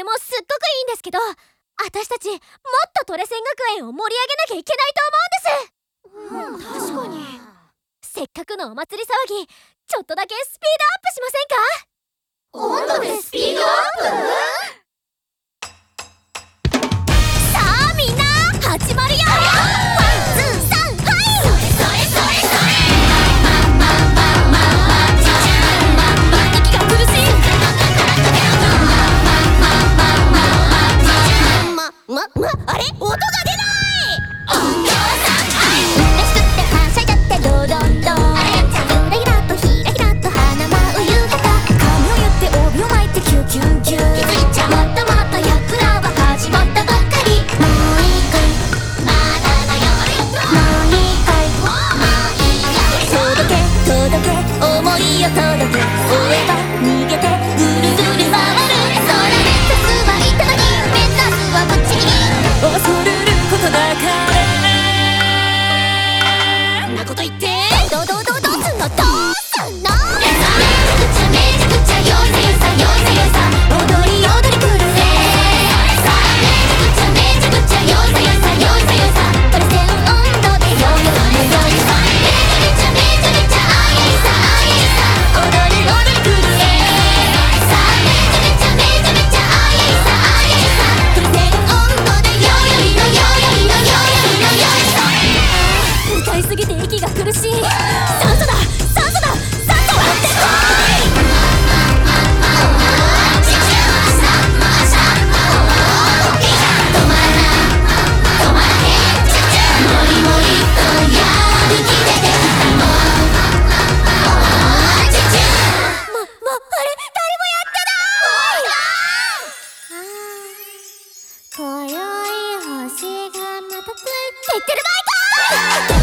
もすっごくいいんですけど、私たちもっとトレセン学園を盛り上げなきゃいけないと思うんです。確かに。せっかくのお祭り騒ぎ、ちょっとだけスピードアップしませんか？温度でスピードアップ？さあみんな始まるよ。あれ？音が出ない！音響さん、嬉しくてはしゃいじゃってドドンドン。ゆらゆらとひらひらと花舞う夕方。髪を結って帯を巻いてキュキュンキュン。気づいちゃもっともっとやつらは始まったばっかり。もういいかい、まだだよ。もういいかい、もういいや。届け届け想いを届け。追えば逃げてぐるぐる回る。空でさすはいたのに目指すはこっちに。恐れることだからんなこと言ってどうすんのどうすんの。めちゃくちゃよいさよいさよいさよいさ。踊り踊り狂え。さあめちゃくちゃよいさよいさよいさよいさ。トレセン温度でよよよよいさ。めちゃめちゃあやいさあやいさ。踊り踊り狂え。さあめちゃめちゃあやいさあやいさ。トレセン温度でよよりのよよりのよよりのよいさ。歌いすぎて息が苦しい。酸素だ酸素だ酸素割ってこい。止まらない止まらへん。もりもりとやる気出てきた。あれ誰もやってない。今宵星がまたついてってる場合か。